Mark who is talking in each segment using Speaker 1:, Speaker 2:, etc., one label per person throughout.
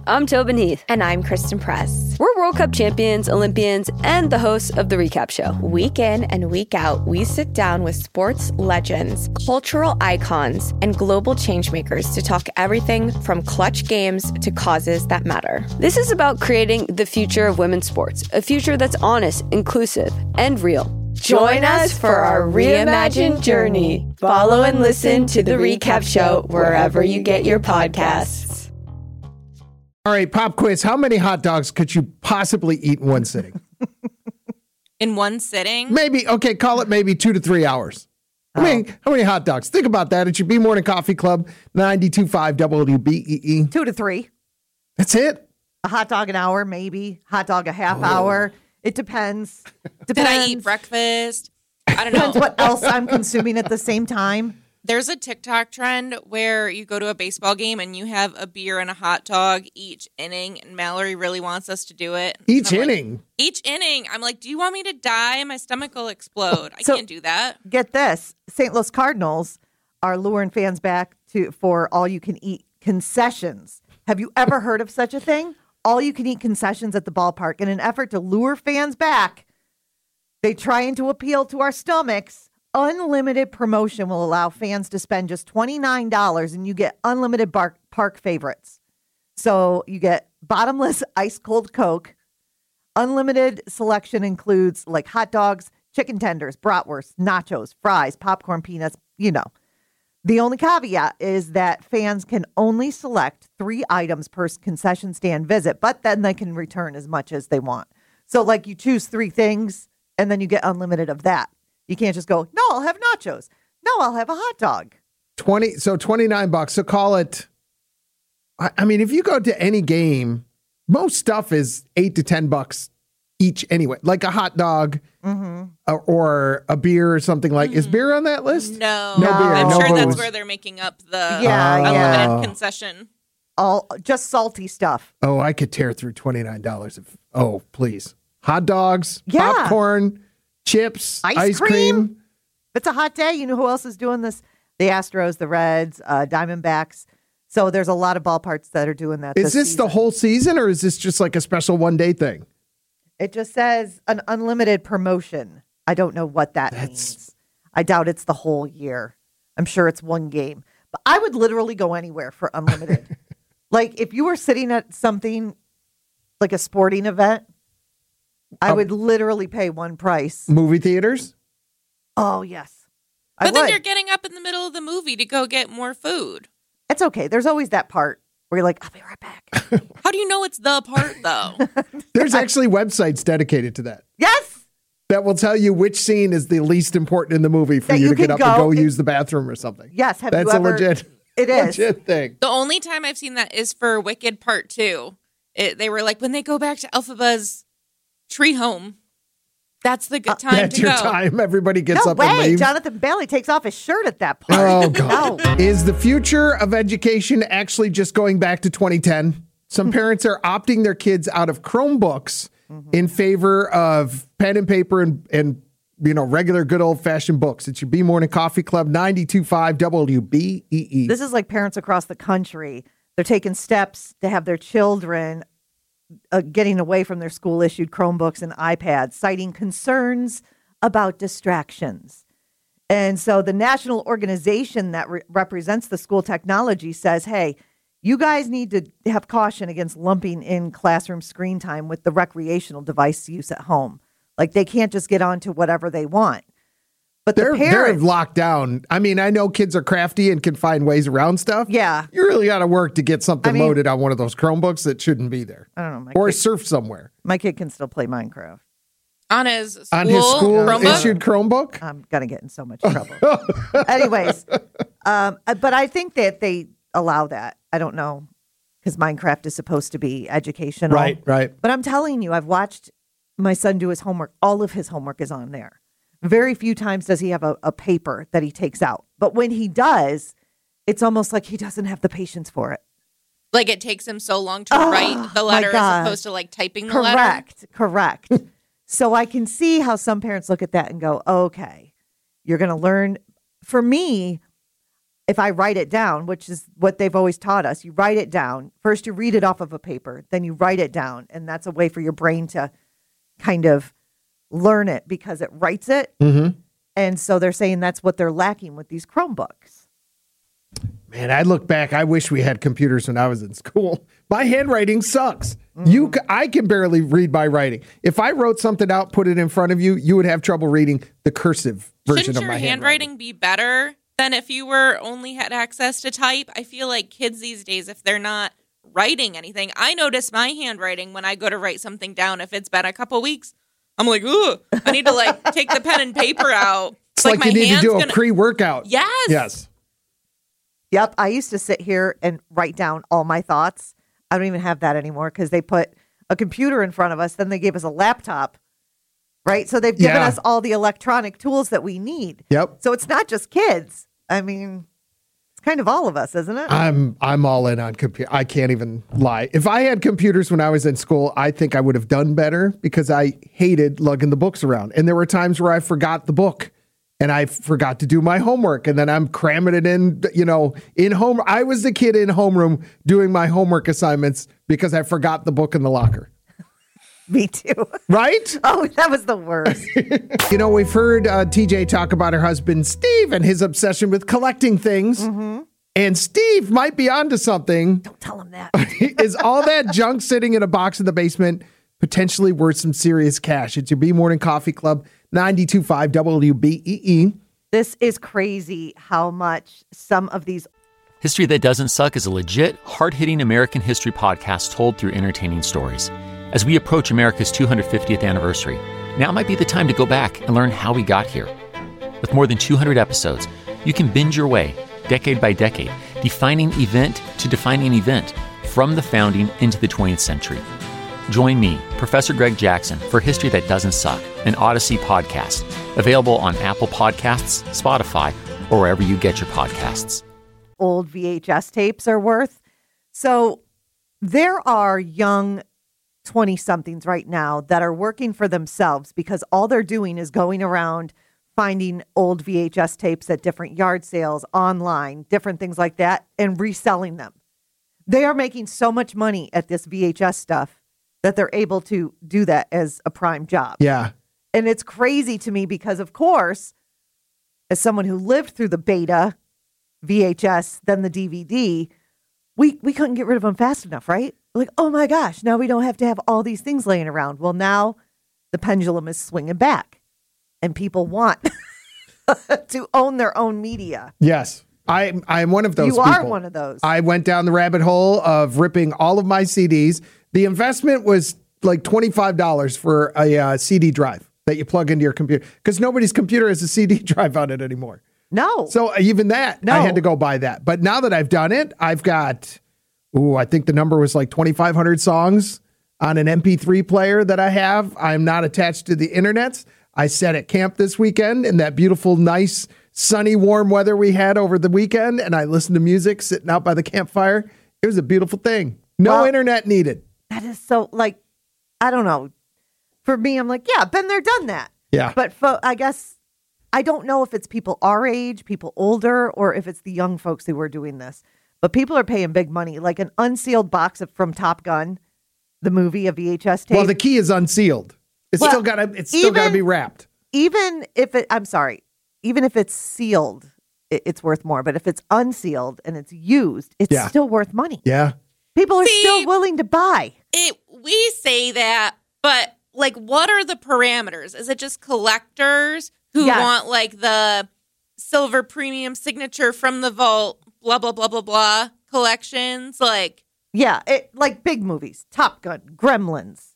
Speaker 1: I'm Tobin Heath.
Speaker 2: And I'm Kristen Press.
Speaker 1: We're World Cup champions, Olympians, and the hosts of The Recap Show.
Speaker 2: Week in and week out, we sit down with sports legends, cultural icons, and global changemakers to talk everything from clutch games to causes that matter.
Speaker 1: This is about creating the future of women's sports, a future that's honest, inclusive, and real.
Speaker 2: Join us for our reimagined journey. Follow and listen to The Recap Show wherever you get your podcasts.
Speaker 3: All right, pop quiz. How many hot dogs could you possibly eat in one sitting?
Speaker 4: In one sitting?
Speaker 3: Maybe, okay, call it maybe 2 to 3 hours. I mean, how many hot dogs? Think about that. It should be Morning Coffee Club, 92.5 WBEE.
Speaker 5: 2 to 3.
Speaker 3: That's it?
Speaker 5: A hot dog an hour, maybe. Hot dog a half hour. It depends.
Speaker 4: Did I eat breakfast? I don't know.
Speaker 5: Depends what else I'm consuming at the same time.
Speaker 4: There's a TikTok trend where you go to a baseball game and you have a beer and a hot dog each inning, and Mallory really wants us to do it.
Speaker 3: Each inning?
Speaker 4: Each inning. I'm like, do you want me to die? My stomach will explode. I can't do that.
Speaker 5: Get this. St. Louis Cardinals are luring fans back for all-you-can-eat concessions. Have you ever heard of such a thing? All-you-can-eat concessions at the ballpark. In an effort to lure fans back, they trying to appeal to our stomachs. Unlimited promotion will allow fans to spend just $29 and you get unlimited park favorites. So you get bottomless ice cold Coke. Unlimited selection includes like hot dogs, chicken tenders, bratwurst, nachos, fries, popcorn, peanuts, you know. The only caveat is that fans can only select 3 items per concession stand visit, but then they can return as much as they want. So like you choose 3 things and then you get unlimited of that. You can't just go, no, I'll have nachos. No, I'll have a hot dog.
Speaker 3: $29. So call it, I mean, if you go to any game, most stuff is $8 to $10 each anyway. Like a hot dog or a beer or something like. Is beer on that list?
Speaker 4: No.
Speaker 3: No beer.
Speaker 4: I'm
Speaker 3: no
Speaker 4: sure
Speaker 3: booze.
Speaker 4: that's where they're making up the unlimited concession.
Speaker 5: All just salty stuff.
Speaker 3: Oh, I could tear through $29 if, please. Hot dogs,
Speaker 5: Yeah.
Speaker 3: popcorn, chips, ice cream.
Speaker 5: If it's a hot day, you know who else is doing this? The Astros, the Reds, Diamondbacks. So there's a lot of ballparks that are doing that.
Speaker 3: Is this the whole season or is this just like a special one-day thing?
Speaker 5: It just says an unlimited promotion. I don't know what that means. I doubt it's the whole year. I'm sure it's one game. But I would literally go anywhere for unlimited. Like if you were sitting at something like a sporting event, I would literally pay one price.
Speaker 3: Movie theaters?
Speaker 5: Oh, yes.
Speaker 4: But then you're getting up in the middle of the movie to go get more food.
Speaker 5: It's okay. There's always that part where you're like, I'll be right back.
Speaker 4: How do you know it's the part, though?
Speaker 3: There's actually websites dedicated to that.
Speaker 5: Yes.
Speaker 3: That will tell you which scene is the least important in the movie for you to get up and go use the bathroom or something.
Speaker 5: Yes.
Speaker 3: That's a legit thing.
Speaker 4: The only time I've seen that is for Wicked Part 2. They were like, when they go back to Elphaba's treat home, that's the good time
Speaker 3: that's
Speaker 4: to go.
Speaker 3: your time. Everybody gets up and
Speaker 5: No way.
Speaker 3: leaves.
Speaker 5: Jonathan Bailey takes off his shirt at that part.
Speaker 3: Oh, God.
Speaker 5: No.
Speaker 3: Is the future of education actually just going back to 2010? Some parents are opting their kids out of Chromebooks in favor of pen and paper and regular good old-fashioned books. It should be Morning Coffee Club, 92.5 WBEE.
Speaker 5: This is like parents across the country. They're taking steps to have their children getting away from their school-issued Chromebooks and iPads, citing concerns about distractions. And so the national organization that represents the school technology says, hey, you guys need to have caution against lumping in classroom screen time with the recreational device use at home. Like they can't just get onto whatever they want. But
Speaker 3: they're locked down. I mean, I know kids are crafty and can find ways around stuff.
Speaker 5: Yeah.
Speaker 3: You really got to work to get something loaded on one of those Chromebooks that shouldn't be there.
Speaker 5: I don't know.
Speaker 3: Or surf somewhere.
Speaker 5: My kid can still play Minecraft.
Speaker 4: On his school
Speaker 3: Chromebook? Issued Chromebook?
Speaker 5: I'm going to get in so much trouble. Anyways, but I think that they allow that. I don't know, because Minecraft is supposed to be educational.
Speaker 3: Right.
Speaker 5: But I'm telling you, I've watched my son do his homework. All of his homework is on there. Very few times does he have a paper that he takes out. But when he does, it's almost like he doesn't have the patience for it.
Speaker 4: Like it takes him so long to write the letter as opposed to like typing the letter.
Speaker 5: Correct. So I can see how some parents look at that and go, okay, you're going to learn. For me, if I write it down, which is what they've always taught us, you write it down. First, you read it off of a paper, then you write it down. And that's a way for your brain to kind of learn it because it writes it.
Speaker 3: Mm-hmm.
Speaker 5: And so they're saying that's what they're lacking with these Chromebooks.
Speaker 3: Man, I look back. I wish we had computers when I was in school. My handwriting sucks. I can barely read my writing. If I wrote something out, put it in front of you, you would have trouble reading the cursive version
Speaker 4: Shouldn't
Speaker 3: of my
Speaker 4: your handwriting be better than if you were only had access to type? I feel like kids these days, if they're not writing anything, I notice my handwriting when I go to write something down. If it's been a couple weeks, I'm like, ooh, I need to like take the pen and paper out.
Speaker 3: It's like you need to do a pre-workout.
Speaker 4: Yes.
Speaker 5: Yep. I used to sit here and write down all my thoughts. I don't even have that anymore because they put a computer in front of us. Then they gave us a laptop, right? So they've given us all the electronic tools that we need.
Speaker 3: Yep.
Speaker 5: So it's not just kids. I mean, it's kind of all of us, isn't it?
Speaker 3: I'm all in on computer. I can't even lie. If I had computers when I was in school, I think I would have done better because I hated lugging the books around. And there were times where I forgot the book. And I forgot to do my homework. And then I'm cramming it in, in home. I was the kid in homeroom doing my homework assignments because I forgot the book in the locker.
Speaker 5: Me too.
Speaker 3: Right?
Speaker 5: Oh, that was the worst.
Speaker 3: We've heard TJ talk about her husband, Steve, and his obsession with collecting things.
Speaker 5: Mm-hmm.
Speaker 3: And Steve might be onto something.
Speaker 5: Don't tell him that.
Speaker 3: Is all that junk sitting in a box in the basement potentially worth some serious cash? It's your B Morning Coffee Club. 92.5 WBEE.
Speaker 5: This is crazy how much some of these...
Speaker 6: History That Doesn't Suck is a legit, hard-hitting American history podcast told through entertaining stories. As we approach America's 250th anniversary, now might be the time to go back and learn how we got here. With more than 200 episodes, you can binge your way, decade by decade, defining event to defining event, from the founding into the 20th century. Join me, Professor Greg Jackson, for History That Doesn't Suck, an Odyssey podcast, available on Apple Podcasts, Spotify, or wherever you get your podcasts.
Speaker 5: Old VHS tapes are worth. So there are young 20-somethings right now that are working for themselves because all they're doing is going around finding old VHS tapes at different yard sales, online, different things like that, and reselling them. They are making so much money at this VHS stuff that they're able to do that as a prime job.
Speaker 3: Yeah.
Speaker 5: And it's crazy to me because, of course, as someone who lived through the beta VHS, then the DVD, we couldn't get rid of them fast enough, right? Like, oh my gosh, now we don't have to have all these things laying around. Well, now the pendulum is swinging back and people want to own their own media.
Speaker 3: Yes. I'm one of those people.
Speaker 5: You are one of those.
Speaker 3: I went down the rabbit hole of ripping all of my CDs. The investment was like $25 for a CD drive that you plug into your computer because nobody's computer has a CD drive on it anymore.
Speaker 5: No.
Speaker 3: So even that,
Speaker 5: No.
Speaker 3: I had to go buy that. But now that I've done it, I've got, I think the number was like 2,500 songs on an MP3 player that I have. I'm not attached to the internet. I sat at camp this weekend in that beautiful, nice, sunny, warm weather we had over the weekend, and I listened to music sitting out by the campfire. It was a beautiful thing. No internet needed.
Speaker 5: That is so, like, I don't know. For me, I'm like, yeah, been there, done that.
Speaker 3: Yeah.
Speaker 5: But I guess I don't know if it's people our age, people older, or if it's the young folks who are doing this. But people are paying big money, like an unsealed box from Top Gun, the movie, a VHS tape.
Speaker 3: Well, the key is unsealed. It's still got to be wrapped.
Speaker 5: Even if it's sealed, it's worth more. But if it's unsealed and it's used, it's still worth money.
Speaker 3: Yeah.
Speaker 5: People are still willing to buy.
Speaker 4: We say that, but like, what are the parameters? Is it just collectors who want like the silver premium signature from the vault, blah, blah, blah, blah, blah collections? Like,
Speaker 5: yeah, like big movies, Top Gun, Gremlins,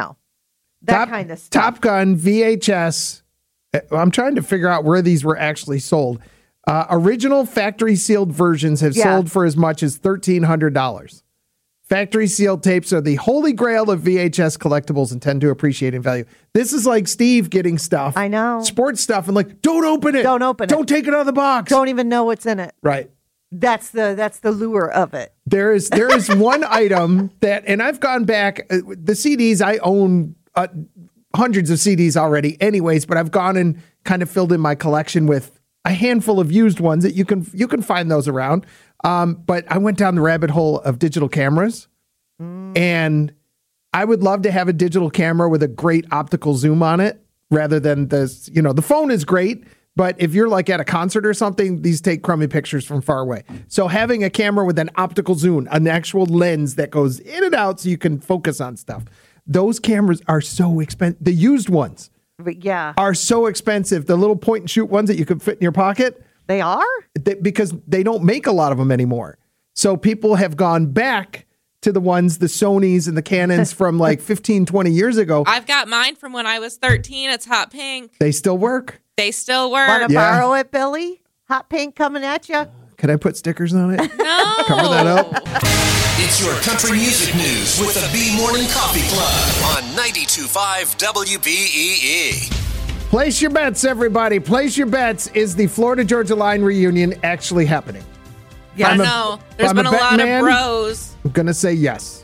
Speaker 5: that kind of stuff.
Speaker 3: Top Gun, VHS. I'm trying to figure out where these were actually sold. Original factory sealed versions have sold for as much as $1,300. Factory sealed tapes are the holy grail of VHS collectibles and tend to appreciate in value. This is like Steve getting stuff.
Speaker 5: I know.
Speaker 3: Sports stuff and like, don't open it.
Speaker 5: Don't open it.
Speaker 3: Don't take it out of the box.
Speaker 5: Don't even know what's in it.
Speaker 3: Right.
Speaker 5: That's the lure of it.
Speaker 3: There is one item that, and I've gone back, the CDs, I own hundreds of CDs already anyways, but I've gone and kind of filled in my collection with a handful of used ones that you can find those around. But I went down the rabbit hole of digital cameras, and I would love to have a digital camera with a great optical zoom on it rather than this. You know, the phone is great, but if you're like at a concert or something, these take crummy pictures from far away. So having a camera with an optical zoom, an actual lens that goes in and out so you can focus on stuff. Those cameras are so expensive. The used ones are so expensive. The little point and shoot ones that you can fit in your pocket.
Speaker 5: They are?
Speaker 3: Because they don't make a lot of them anymore. So people have gone back to the ones, the Sonys and the Canons from like 15, 20 years ago.
Speaker 4: I've got mine from when I was 13. It's hot pink.
Speaker 3: They still work.
Speaker 4: They still work.
Speaker 5: Want to borrow it, Billy? Hot pink coming at you.
Speaker 3: Can I put stickers on it?
Speaker 4: No.
Speaker 3: Cover that up.
Speaker 7: It's your country music news with the B Morning Coffee Club on 92.5 WBEE.
Speaker 3: Place your bets, everybody. Place your bets. Is the Florida Georgia Line reunion actually happening?
Speaker 4: Yeah, I know. There's been a lot of bros.
Speaker 3: I'm going to say yes.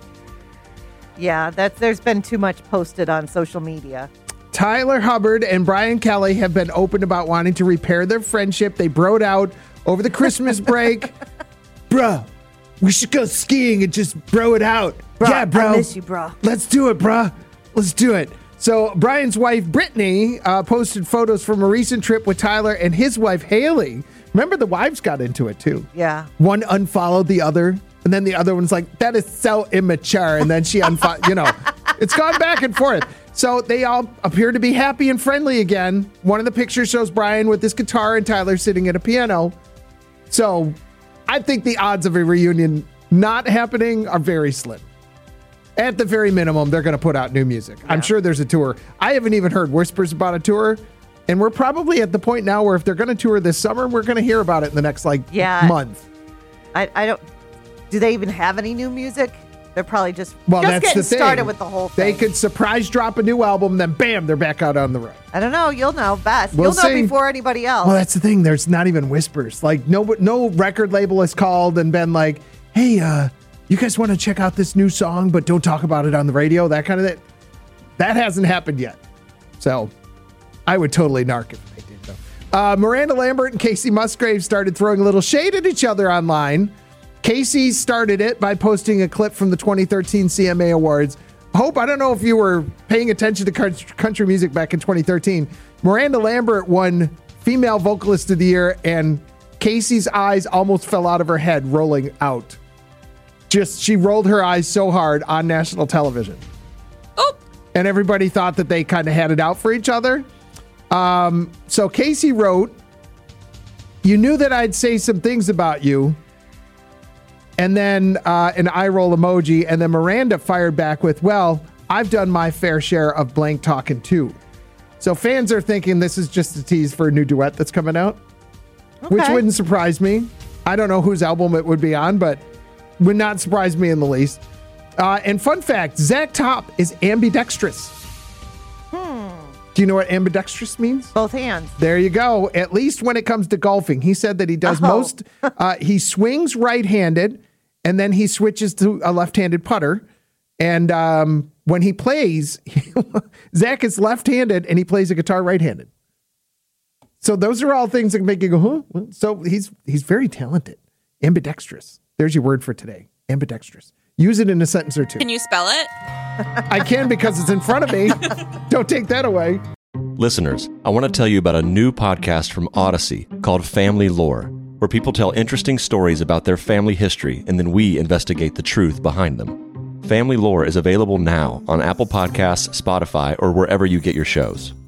Speaker 5: Yeah, there's been too much posted on social media.
Speaker 3: Tyler Hubbard and Brian Kelly have been open about wanting to repair their friendship. They broed out over the Christmas break. Bruh, we should go skiing and just bro it out.
Speaker 5: Bro,
Speaker 3: yeah, bro.
Speaker 5: I miss you, bro.
Speaker 3: Let's do it, bruh. Let's do it. So Brian's wife, Brittany, posted photos from a recent trip with Tyler and his wife, Haley. Remember, the wives got into it, too.
Speaker 5: Yeah.
Speaker 3: One unfollowed the other, and then the other one's like, that is so immature. And then she unfollowed, it's gone back and forth. So they all appear to be happy and friendly again. One of the pictures shows Brian with his guitar and Tyler sitting at a piano. So I think the odds of a reunion not happening are very slim. At the very minimum, they're going to put out new music. Yeah. I'm sure there's a tour. I haven't even heard whispers about a tour. And we're probably at the point now where if they're going to tour this summer, we're going to hear about it in the next month.
Speaker 5: I don't. Do they even have any new music? They're probably just
Speaker 3: that's
Speaker 5: getting
Speaker 3: the thing.
Speaker 5: started with the whole thing.
Speaker 3: They could surprise drop a new album, then bam, they're back out on the road.
Speaker 5: I don't know. You'll know best.
Speaker 3: We'll
Speaker 5: You'll know
Speaker 3: see.
Speaker 5: before anybody else.
Speaker 3: Well, that's the thing. There's not even whispers. Like no record label has called and been like, hey, you guys want to check out this new song, but don't talk about it on the radio, that kind of thing. That hasn't happened yet. So I would totally narc if they did, though. Miranda Lambert and Casey Musgrave started throwing a little shade at each other online. Casey started it by posting a clip from the 2013 CMA Awards. Hope, I don't know if you were paying attention to country music back in 2013. Miranda Lambert won Female Vocalist of the Year, and Casey's eyes almost fell out of her head rolling out. She rolled her eyes so hard on national television.
Speaker 4: Oh.
Speaker 3: And everybody thought that they kind of had it out for each other. So Casey wrote, "You knew that I'd say some things about you." And then an eye roll emoji. And then Miranda fired back with, "Well, I've done my fair share of blank talking too." So fans are thinking this is just a tease for a new duet that's coming out, which wouldn't surprise me. I don't know whose album it would be on, but would not surprise me in the least. And fun fact, Zach Top is ambidextrous. Do you know what ambidextrous means?
Speaker 5: Both hands.
Speaker 3: There you go. At least when it comes to golfing. He said that he does he swings right-handed, and then he switches to a left-handed putter. And when he plays, Zach is left-handed, and he plays a guitar right-handed. So those are all things that make you go, huh? So he's very talented. Ambidextrous. There's your word for today. Ambidextrous. Use it in a sentence or two.
Speaker 4: Can you spell it?
Speaker 3: I can because it's in front of me. Don't take that away.
Speaker 8: Listeners, I want to tell you about a new podcast from Odyssey called Family Lore, where people tell interesting stories about their family history and then we investigate the truth behind them. Family Lore is available now on Apple Podcasts, Spotify, or wherever you get your shows.